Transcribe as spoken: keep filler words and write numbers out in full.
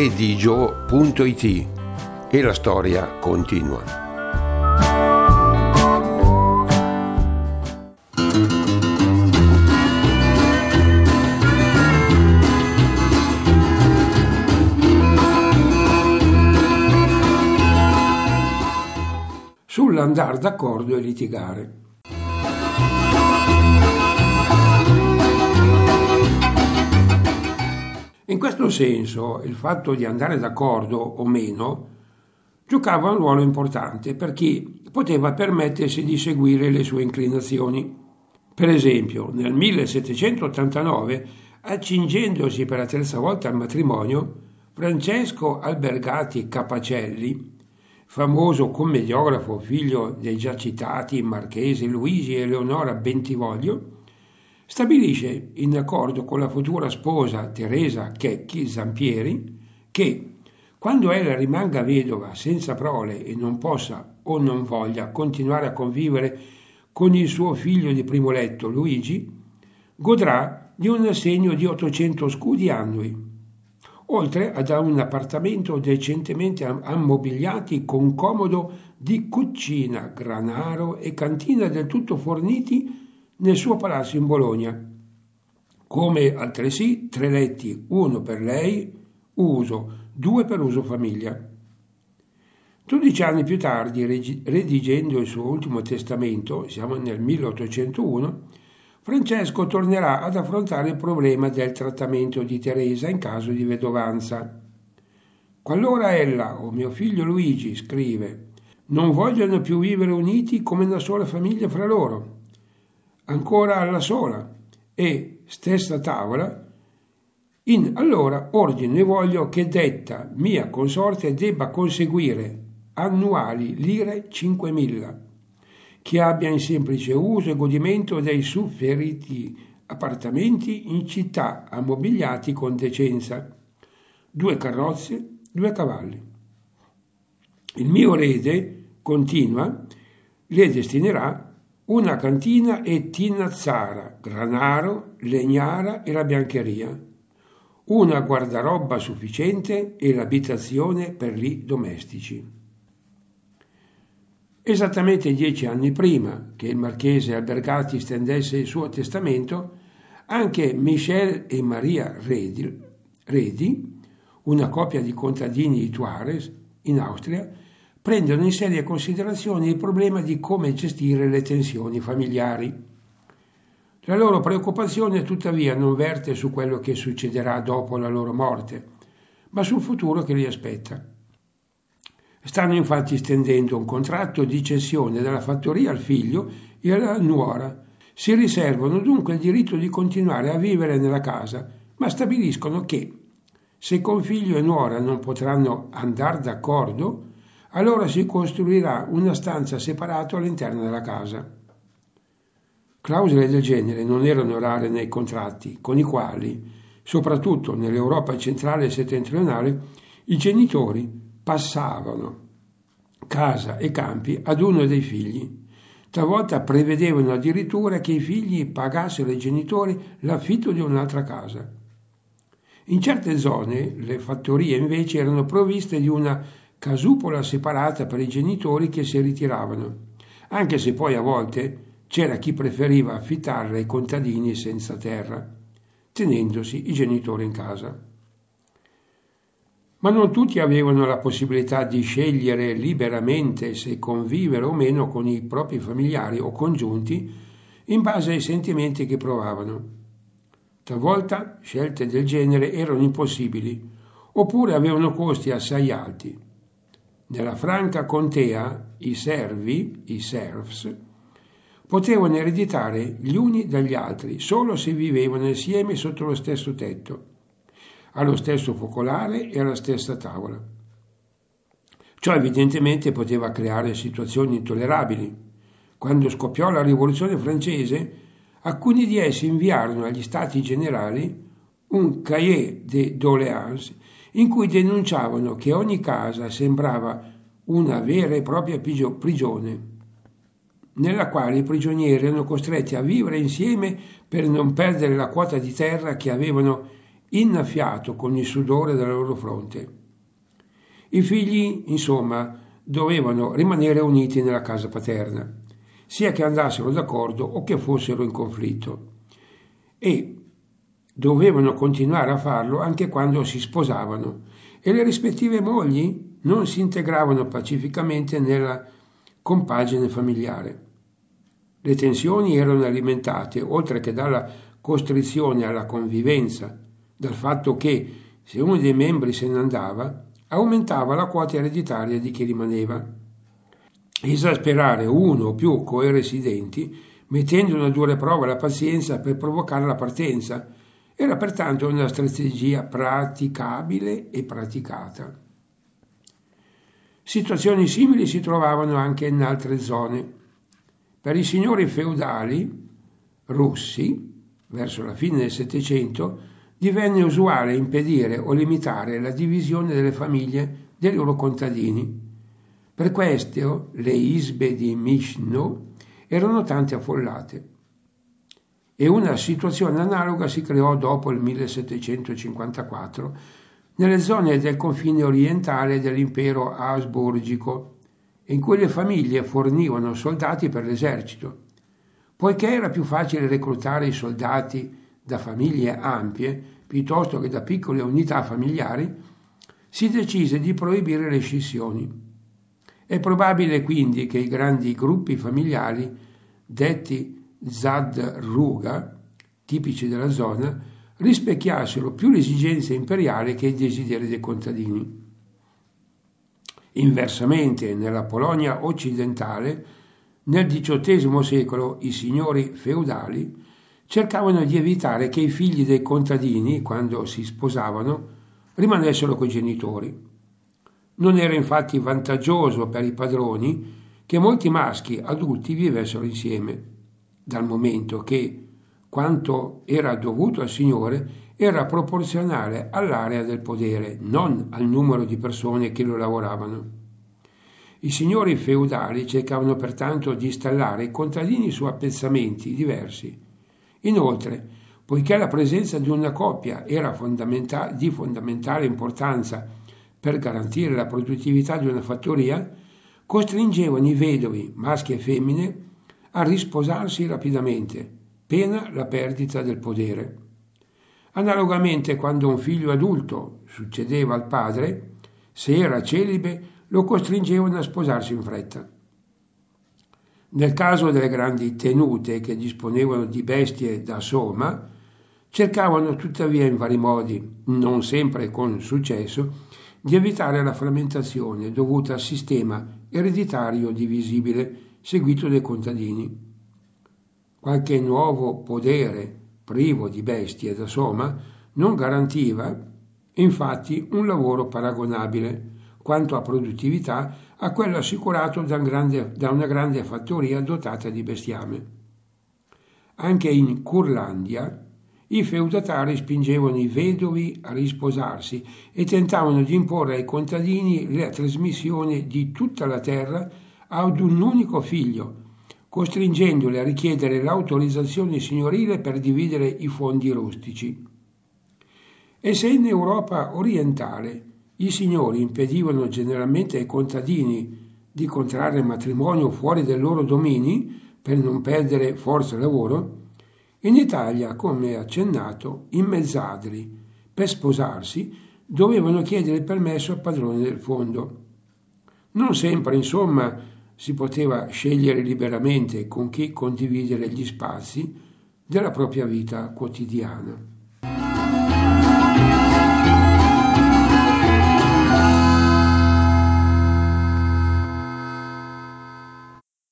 redigio punto it e la storia continua. Sull'andar d'accordo e litigare. In questo senso, il fatto di andare d'accordo o meno giocava un ruolo importante per chi poteva permettersi di seguire le sue inclinazioni. Per esempio, nel millesettecentottantanove, accingendosi per la terza volta al matrimonio, Francesco Albergati Capacelli, famoso commediografo figlio dei già citati marchesi Luigi e Eleonora Bentivoglio, stabilisce, in accordo con la futura sposa Teresa Checchi Zampieri, che quando ella rimanga vedova senza prole e non possa o non voglia continuare a convivere con il suo figlio di primo letto Luigi, godrà di un assegno di ottocento scudi annui, oltre ad un appartamento decentemente ammobiliati con comodo di cucina, granaro e cantina del tutto forniti nel suo palazzo in Bologna, come altresì tre letti, uno per lei, uso, due per uso famiglia. Dodici anni più tardi, redigendo il suo ultimo testamento, siamo nel milleottocentouno, Francesco tornerà ad affrontare il problema del trattamento di Teresa in caso di vedovanza. Qualora ella o mio figlio Luigi, scrive, non vogliono più vivere uniti come una sola famiglia fra loro, ancora alla sola e stessa tavola, in allora ordino e voglio che detta mia consorte debba conseguire annuali lire cinquemila, che abbia in semplice uso e godimento dei sufferiti appartamenti in città ammobiliati con decenza, due carrozze, due cavalli. Il mio erede, continua, le destinerà una cantina e tinazzara, granaro, legnara e la biancheria, una guardaroba sufficiente e l'abitazione per gli domestici. Esattamente dieci anni prima che il marchese Albergati stendesse il suo testamento, anche Michel e Maria Redi, Redi, una coppia di contadini di Tuares, in Austria, prendono in seria considerazione il problema di come gestire le tensioni familiari. La loro preoccupazione tuttavia non verte su quello che succederà dopo la loro morte, ma sul futuro che li aspetta. Stanno infatti stendendo un contratto di cessione della fattoria al figlio e alla nuora. Si riservano dunque il diritto di continuare a vivere nella casa, ma stabiliscono che, se con figlio e nuora non potranno andare d'accordo, allora si costruirà una stanza separata all'interno della casa. Clausole del genere non erano rare nei contratti, con i quali, soprattutto nell'Europa centrale e settentrionale, i genitori passavano casa e campi ad uno dei figli. Talvolta prevedevano addirittura che i figli pagassero ai genitori l'affitto di un'altra casa. In certe zone le fattorie invece erano provviste di una casupola separata per i genitori che si ritiravano, anche se poi a volte c'era chi preferiva affittarla ai contadini senza terra, tenendosi i genitori in casa. Ma non tutti avevano la possibilità di scegliere liberamente se convivere o meno con i propri familiari o congiunti in base ai sentimenti che provavano. Talvolta scelte del genere erano impossibili, oppure avevano costi assai alti. Nella Franca Contea i servi, i serfs, potevano ereditare gli uni dagli altri solo se vivevano insieme sotto lo stesso tetto, allo stesso focolare e alla stessa tavola. Ciò evidentemente poteva creare situazioni intollerabili. Quando scoppiò la Rivoluzione francese, alcuni di essi inviarono agli Stati Generali un cahier de doléances in cui denunciavano che ogni casa sembrava una vera e propria prigione, nella quale i prigionieri erano costretti a vivere insieme per non perdere la quota di terra che avevano innaffiato con il sudore della loro fronte. I figli, insomma, dovevano rimanere uniti nella casa paterna, sia che andassero d'accordo o che fossero in conflitto, e dovevano continuare a farlo anche quando si sposavano, e le rispettive mogli non si integravano pacificamente nella compagine familiare. Le tensioni erano alimentate, oltre che dalla costrizione alla convivenza, dal fatto che, se uno dei membri se ne andava, aumentava la quota ereditaria di chi rimaneva. Esasperare uno o più coresidenti, mettendo una dura prova la pazienza per provocare la partenza, era pertanto una strategia praticabile e praticata. Situazioni simili si trovavano anche in altre zone. Per i signori feudali russi, verso la fine del Settecento, divenne usuale impedire o limitare la divisione delle famiglie dei loro contadini. Per questo le isbe di Mishno erano tante affollate. E una situazione analoga si creò dopo il millesettecentocinquantaquattro nelle zone del confine orientale dell'impero asburgico, in cui le famiglie fornivano soldati per l'esercito. Poiché era più facile reclutare i soldati da famiglie ampie piuttosto che da piccole unità familiari, si decise di proibire le scissioni. È probabile quindi che i grandi gruppi familiari, detti zadruga, tipici della zona, rispecchiassero più le esigenze imperiali che i desideri dei contadini. Inversamente, nella Polonia occidentale, nel diciottesimo secolo i signori feudali cercavano di evitare che i figli dei contadini, quando si sposavano, rimanessero coi genitori. Non era infatti vantaggioso per i padroni che molti maschi adulti vivessero insieme, dal momento che quanto era dovuto al signore era proporzionale all'area del podere, non al numero di persone che lo lavoravano. I signori feudali cercavano pertanto di installare i contadini su appezzamenti diversi. Inoltre, poiché la presenza di una coppia era fondamenta- di fondamentale importanza per garantire la produttività di una fattoria, costringevano i vedovi, maschi e femmine, a risposarsi rapidamente, pena la perdita del podere. Analogamente, quando un figlio adulto succedeva al padre, se era celibe, lo costringevano a sposarsi in fretta. Nel caso delle grandi tenute che disponevano di bestie da soma, cercavano tuttavia in vari modi, non sempre con successo, di evitare la frammentazione dovuta al sistema ereditario divisibile seguito dai contadini. Qualche nuovo podere privo di bestie da soma non garantiva, infatti, un lavoro paragonabile quanto a produttività a quello assicurato da, un grande, da una grande fattoria dotata di bestiame. Anche in Curlandia i feudatari spingevano i vedovi a risposarsi e tentavano di imporre ai contadini la trasmissione di tutta la terra ad un unico figlio, costringendoli a richiedere l'autorizzazione signorile per dividere i fondi rustici. E se in Europa orientale i signori impedivano generalmente ai contadini di contrarre matrimonio fuori dai loro domini per non perdere forza lavoro, in Italia, come accennato, i mezzadri, per sposarsi, dovevano chiedere il permesso al padrone del fondo. Non sempre, insomma, si poteva scegliere liberamente con chi condividere gli spazi della propria vita quotidiana.